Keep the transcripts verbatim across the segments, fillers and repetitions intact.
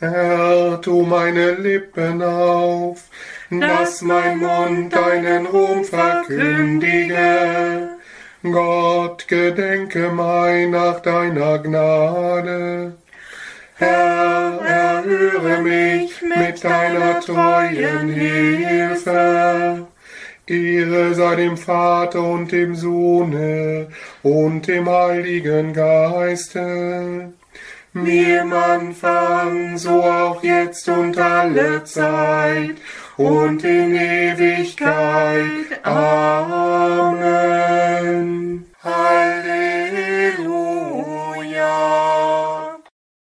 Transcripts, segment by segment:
Herr, tu meine Lippen auf, dass mein Mund deinen Ruhm verkündige. Gott, gedenke mein nach deiner Gnade. Herr, erhöre mich mit deiner treuen Hilfe. Ehre sei dem Vater und dem Sohne und dem Heiligen Geiste, wie im Anfang, so auch jetzt und alle Zeit und in Ewigkeit. Amen. Halleluja.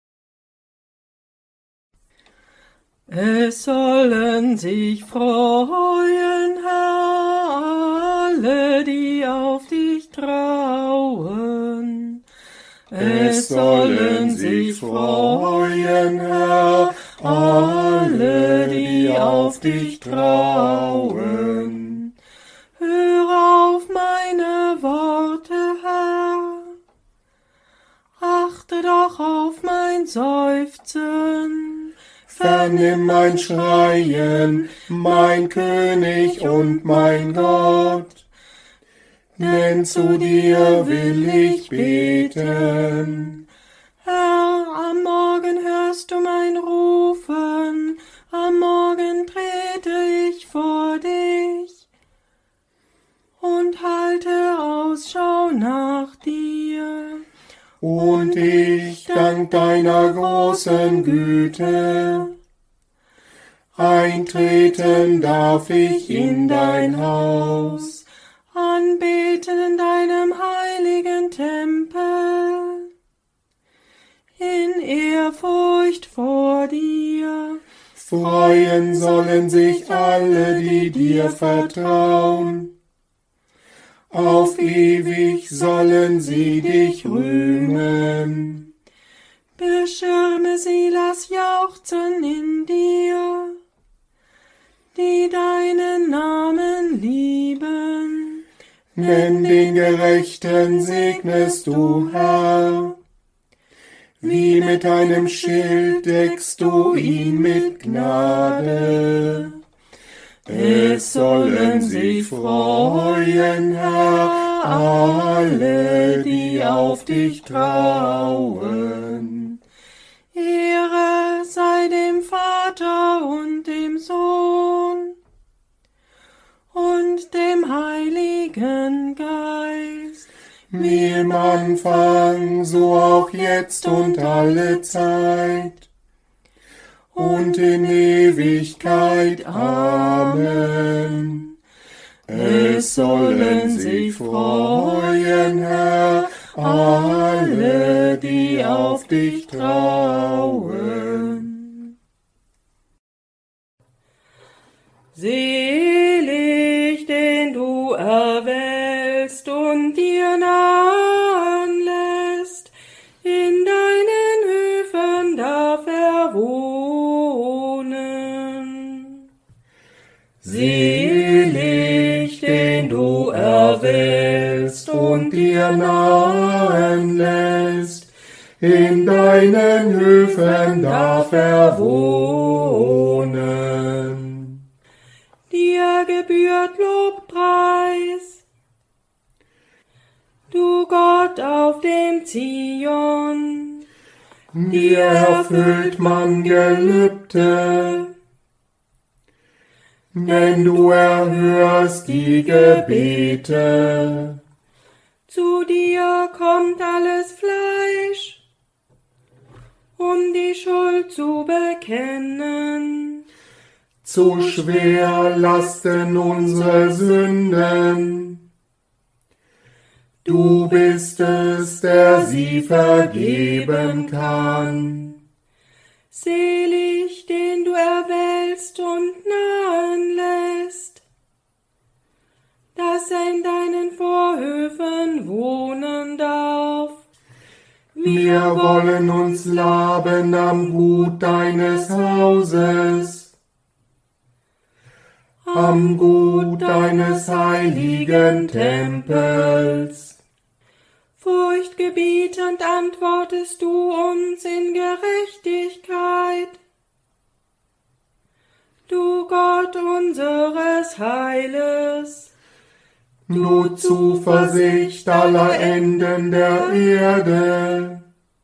Es sollen sich freuen, Herr, alle, die auf dich trauen. Es sollen sich freuen, Herr, alle, die auf dich trauen. Hör auf meine Worte, Herr, achte doch auf mein Seufzen. Vernimm mein Schreien, mein König und mein Gott, denn zu dir will ich beten. Herr, am Morgen hörst du mein Rufen, am Morgen trete ich vor dich und halte Ausschau nach dir. Und ich dank deiner großen Güte, eintreten darf ich in dein Haus, anbeten in deinem heiligen Tempel, in Ehrfurcht vor dir. Freuen sollen sich alle, die dir vertrauen. Auf ewig sollen sie dich rühmen. Beschirme sie, lass jauchzen in dir, die deinen Namen lieben. Denn den Gerechten segnest du, Herr. Wie mit einem Schild deckst du ihn mit Gnade. Es sollen sich freuen, Herr, alle, die auf dich trauen. Ehre sei dem Vater und dem Sohn und dem Heiligen Geist, wie im Anfang, so auch jetzt und alle Zeit und in Ewigkeit. Amen. Es sollen sich freuen, Herr, alle, die auf dich trauen. Selig, den du erwählst und dir nahen lässt, in deinen Höfen darf er wohnen. Selig, den du erwählst und dir nahen lässt, in deinen Höfen darf er wohnen. Dir gebührt Lobpreis, du Gott auf dem Zion. Dir erfüllt man Gelübde, denn du erhörst die Gebete. Zu dir kommt alles Fleisch, um die Schuld zu bekennen. Zu schwer lasten unsere Sünden. Du bist es, der sie vergeben kann. Selig, den du erwählst und nahen lässt, dass er in deinen Vorhöfen wohnen darf. Wir wollen uns laben am Gut deines Hauses, am Gut deines heiligen Tempels. Furchtgebietend antwortest du uns in Gerechtigkeit. du Gott unseres Heiles, du Zuversicht aller Enden der Erde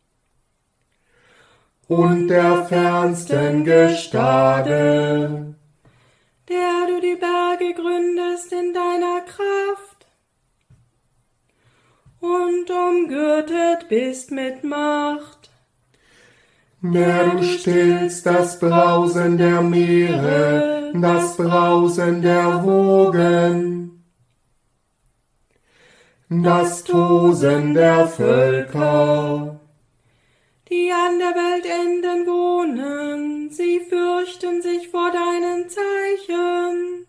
und der fernsten Gestade, der du die Berge gründest in deiner Kraft und umgürtet bist mit Macht, der du stillst das Brausen der Meere, das Brausen der Wogen, das Tosen der Völker, die an der Weltenden wohnen, sie fürchten sich vor deinen Zeichen.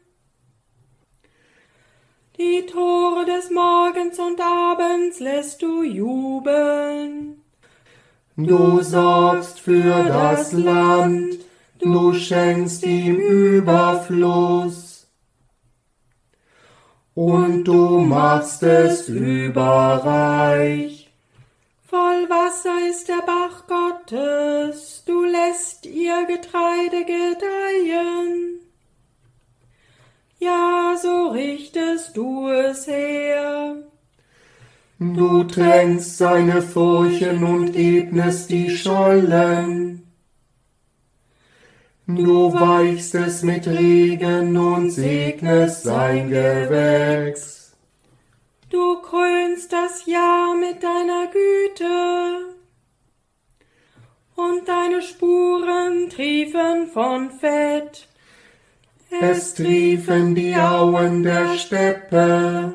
Die Tore des Morgens und Abends lässt du jubeln. Du sorgst für das Land, du schenkst ihm Überfluss, und du machst es überreich. Voll Wasser ist der Bach Gottes, du lässt ihr Getreide gedeihen. Ja, so richtest du es her. Du tränkst seine Furchen und ebnest die Schollen. Du weichst es mit Regen und segnest sein Gewächs. Du krönst das Jahr mit deiner Güte, und deine Spuren triefen von Fett. Es triefen die Auen der Steppe.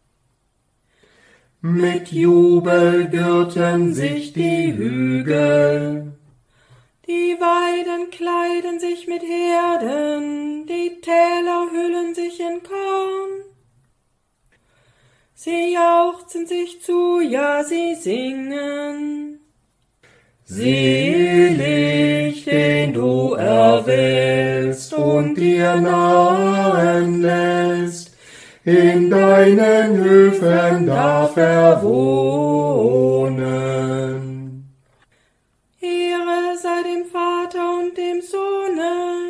Mit Jubel gürten sich die Hügel. Die Weiden kleiden sich mit Herden, die Täler hüllen sich in Korn. Sie jauchzen sich zu, ja, sie singen. Selig, den du erwählst und dir nahen lässt, in deinen Höfen darf er wohnen. Ehre sei dem Vater und dem Sohne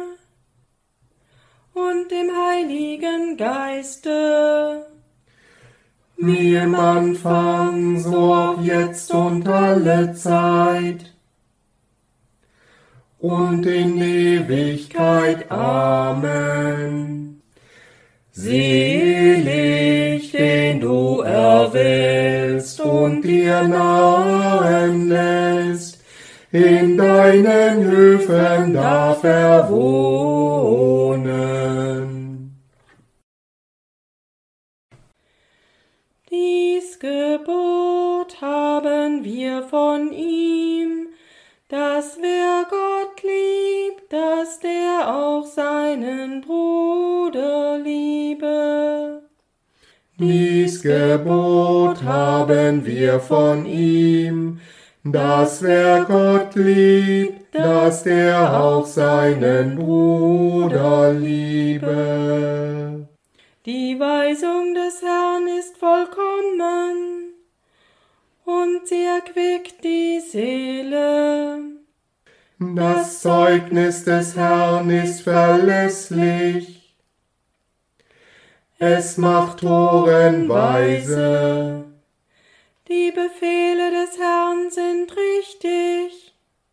und dem Heiligen Geiste, wie im Anfang, so auch jetzt und alle Zeit und in Ewigkeit. Amen. Selig, den du erwählst und dir nahen lässt, in deinen Höfen darf er wohnen. Dies Gebot haben wir von ihm, dass wer Gott liebt, dass der auch seinen Bruder liebe. Dies Gebot haben wir von ihm, dass wer Gott liebt, dass der auch seinen Bruder liebe. Die Weisung des Herrn ist vollkommen, und sie erquickt die Seele. Das Zeugnis des Herrn ist verlässlich, es macht Toren weise. Die Befehle des Herrn sind richtig,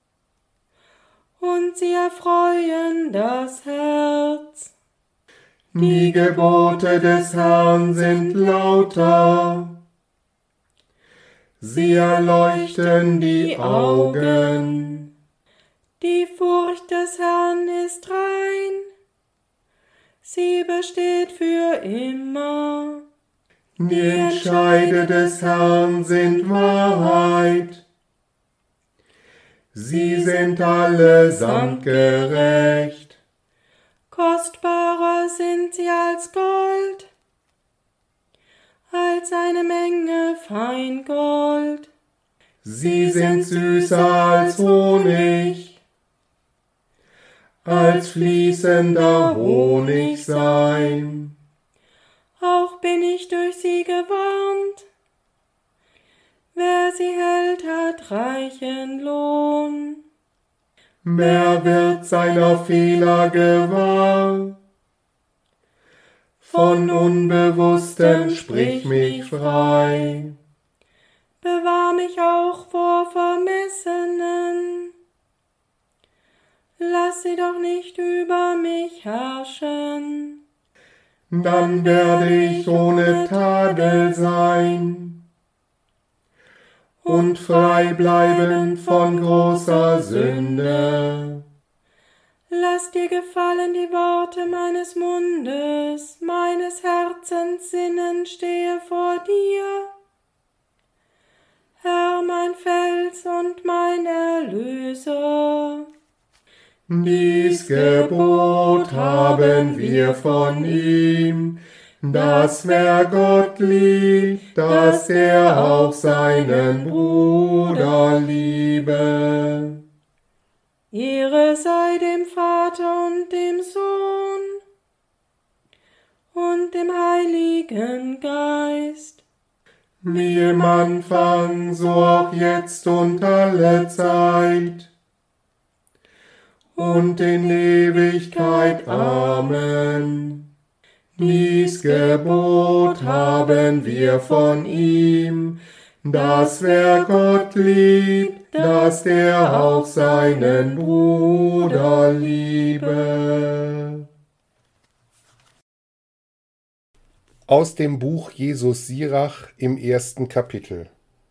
und sie erfreuen das Herz. Die Gebote des Herrn sind lauter, sie erleuchten die Augen. Die Furcht des Herrn ist rein, sie besteht für immer. Die Entscheide des Herrn sind Wahrheit, sie sind allesamt gerecht. Kostbarer sind sie als Gold, als eine Menge Feingold. Sie sind süßer als Honig, als fließender Honigseim. Auch bin ich durch sie gewarnt. Wer sie hält, hat reichen Lohn. mehr wird seiner Fehler gewahr. Von Unbewusstem sprich mich frei. Bewahr mich auch vor Vermessenen. Lass sie doch nicht über mich herrschen. Dann werde ich ohne Tadel sein und frei bleiben von großer Sünde. Lass dir gefallen die Worte meines Mundes, meines Herzens Sinnen stehe vor dir. Herr, mein Fels und mein Erlöser. Dies Gebot haben wir von ihm, dass wer Gott liebt, dass er auch seinen Bruder liebe. Ehre sei dem Vater und dem Sohn und dem Heiligen Geist, wie im Anfang, so auch jetzt und alle Zeit und in Ewigkeit. Amen. Dies Gebot haben wir von ihm, dass wer Gott liebt, dass er auch seinen Bruder liebe. Aus dem Buch Jesus Sirach im ersten Kapitel.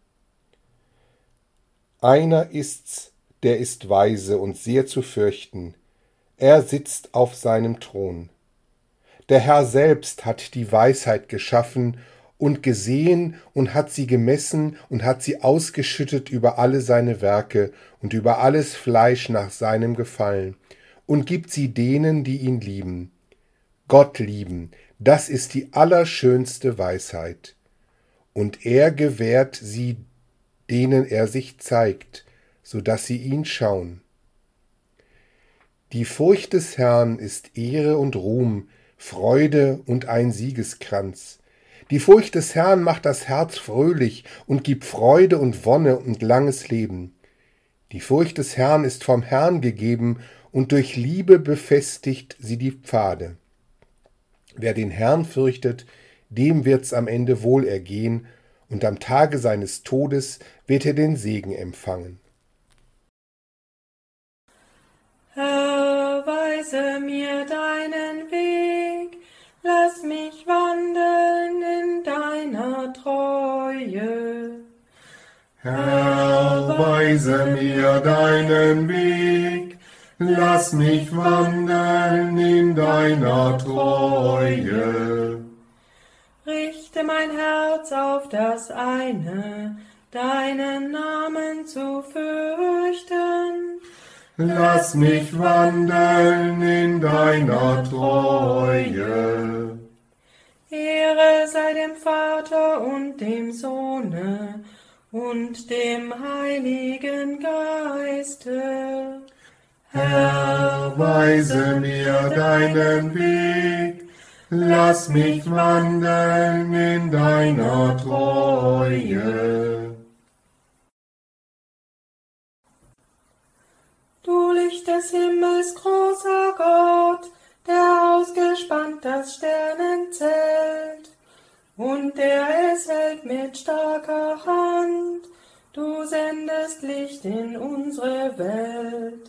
Einer ist's, der ist weise und sehr zu fürchten. Er sitzt auf seinem Thron. Der Herr selbst hat die Weisheit geschaffen und gesehen und hat sie gemessen und hat sie ausgeschüttet über alle seine Werke und über alles Fleisch nach seinem Gefallen und gibt sie denen, die ihn lieben. Gott lieben, das ist die allerschönste Weisheit. Und er gewährt sie, denen er sich zeigt, so dass sie ihn schauen. Die Furcht des Herrn ist Ehre und Ruhm, Freude und ein Siegeskranz. Die Furcht des Herrn macht das Herz fröhlich und gibt Freude und Wonne und langes Leben. Die Furcht des Herrn ist vom Herrn gegeben und durch Liebe befestigt sie die Pfade. Wer den Herrn fürchtet, dem wird's am Ende wohl ergehen, und am Tage seines Todes wird er den Segen empfangen. Herr, weise mir deinen Weg, lass mich wandeln in deiner Treue. Herr, weise mir deinen Weg, lass mich wandeln in deiner Treue. Richte mein Herz auf das eine, deinen Namen zu fürchten. Lass mich wandeln in deiner Treue. Ehre sei dem Vater und dem Sohne und dem Heiligen Geiste. Herr, weise mir deinen Weg, lass mich wandeln in deiner Treue. Du Licht des Himmels, großer Gott, der ausgespannt das Sternenzelt und der es hält mit starker Hand, du sendest Licht in unsere Welt.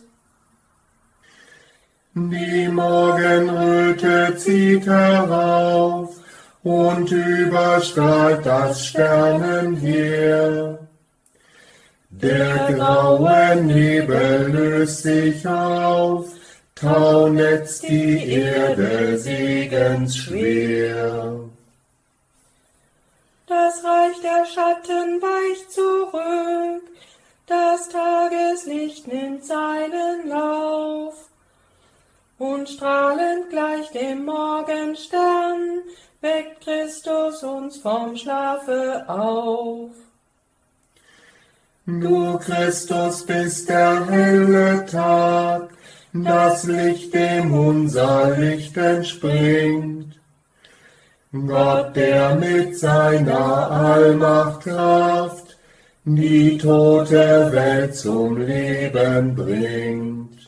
Die Morgenröte zieht herauf und überstrahlt das Sternenheer. Der graue Nebel löst sich auf, taunetzt die Erde segensschwer. Das Reich der Schatten weicht zurück, das Tageslicht nimmt seinen Lauf. Und strahlend gleich dem Morgenstern weckt Christus uns vom Schlafe auf. Du Christus bist der helle Tag, das Licht, dem unser Licht entspringt. Gott, der mit seiner Allmachtkraft die tote Welt zum Leben bringt.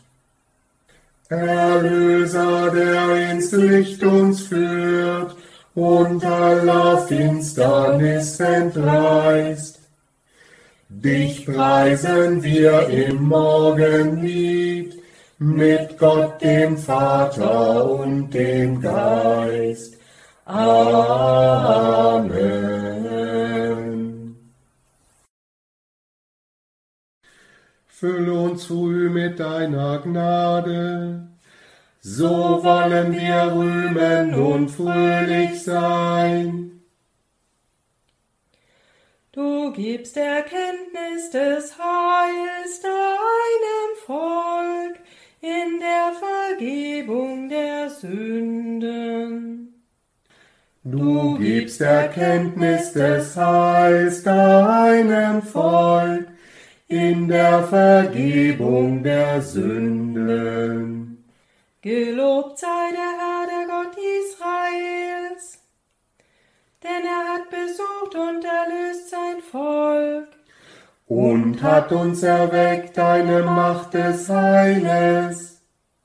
Erlöser, der ins Licht uns führt und aller Finsternis entreißt. Dich preisen wir im Morgenlied mit Gott dem Vater und dem Geist. Amen. Fülle uns früh mit deiner Gnade, so wollen wir rühmen und fröhlich sein. Du gibst Erkenntnis des Heils deinem Volk in der Vergebung der Sünden. Du gibst Erkenntnis des Heils deinem Volk in der Vergebung der Sünden. Gelobt sei der Herr, der Gott Israels, denn er hat besucht und erlöst sein Volk und hat uns erweckt eine Macht des Heiles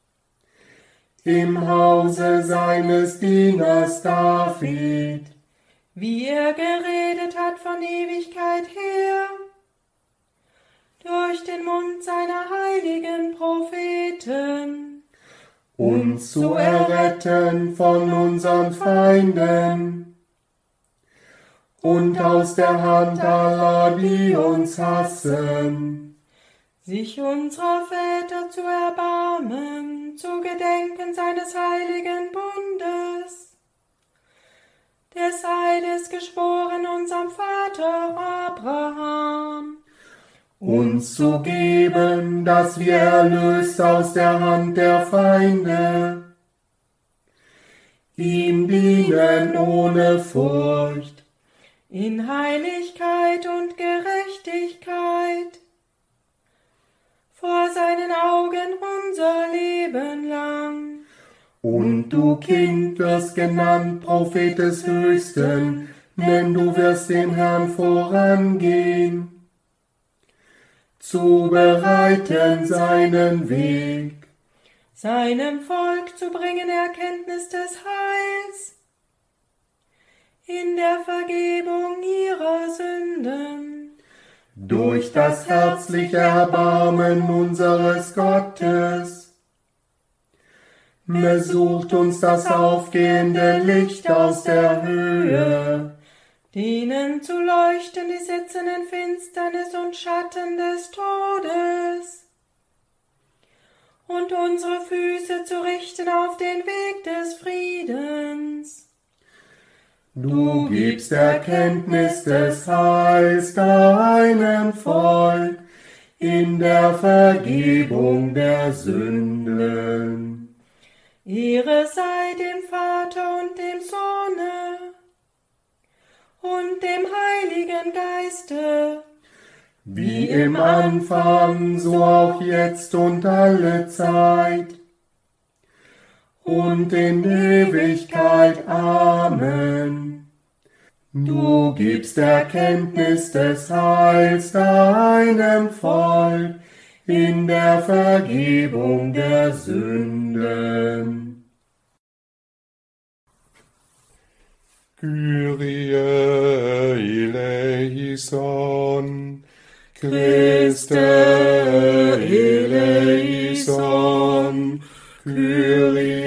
im Hause seines Dieners David, wie er geredet hat von Ewigkeit her, durch den Mund seiner heiligen Propheten, uns zu erretten von unseren Feinden und aus der Hand aller, die uns hassen, sich unserer Väter zu erbarmen, zu gedenken seines heiligen Bundes, des Eides geschworen unserem Vater Abraham, uns zu geben, dass wir erlöst aus der Hand der Feinde, ihm dienen ohne Furcht, in Heiligkeit und Gerechtigkeit, vor seinen Augen unser Leben lang. Und du, Kind, wirst genannt Prophet des Höchsten, denn du wirst dem Herrn vorangehen, zu bereiten seinen Weg, seinem Volk zu bringen Erkenntnis des Heils, in der Vergebung ihrer Sünden, durch das herzliche Erbarmen unseres Gottes. Besucht uns das aufgehende Licht aus der Höhe, denen zu leuchten, die sitzen in Finsternis und Schatten des Todes, und unsere Füße zu richten auf den Weg des Friedens. Du gibst Erkenntnis des Heils deinem Volk in der Vergebung der Sünden. Ehre sei dem Vater und dem Sohne und dem Heiligen Geiste, wie im Anfang, so auch jetzt und alle Zeit und in Ewigkeit. Amen. Du gibst Erkenntnis des Heils deinem Volk in der Vergebung der Sünden. Kyrie eleison, Christe eleison, Kyrie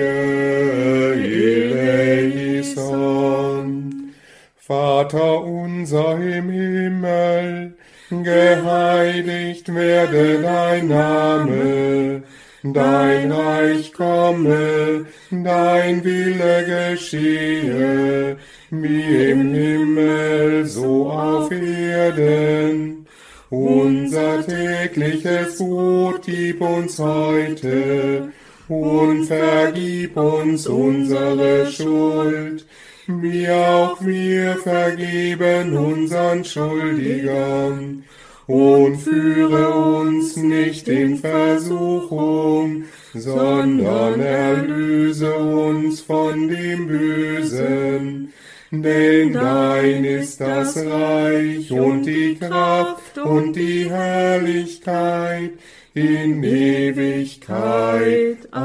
eleison. Vater unser im Himmel, geheiligt werde dein Name, dein Reich komme, dein Wille geschehe, wie im Himmel, so auf Erden. Unser tägliches Brot gib uns heute und vergib uns unsere Schuld, wie auch wir vergeben unseren Schuldigern. Und führe uns nicht in Versuchung, sondern erlöse uns von dem Bösen. Denn dein ist das Reich und die Kraft und die Herrlichkeit in Ewigkeit.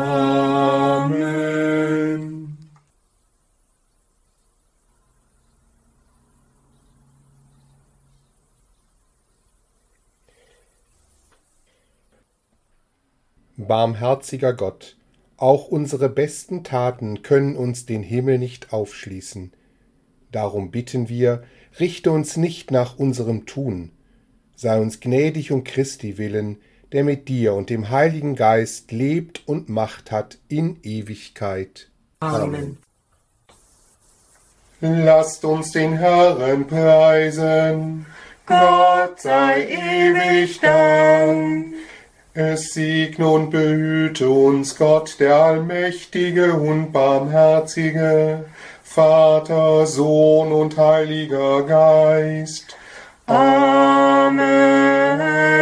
Amen. Barmherziger Gott, auch unsere besten Taten können uns den Himmel nicht aufschließen. Darum bitten wir, richte uns nicht nach unserem Tun. Sei uns gnädig um Christi willen, der mit dir und dem Heiligen Geist lebt und Macht hat in Ewigkeit. Amen. Lasst uns den Herrn preisen. Gott sei ewig Dank. Es segne und behüte uns Gott, der Allmächtige und Barmherzige, Vater, Sohn und Heiliger Geist. Amen.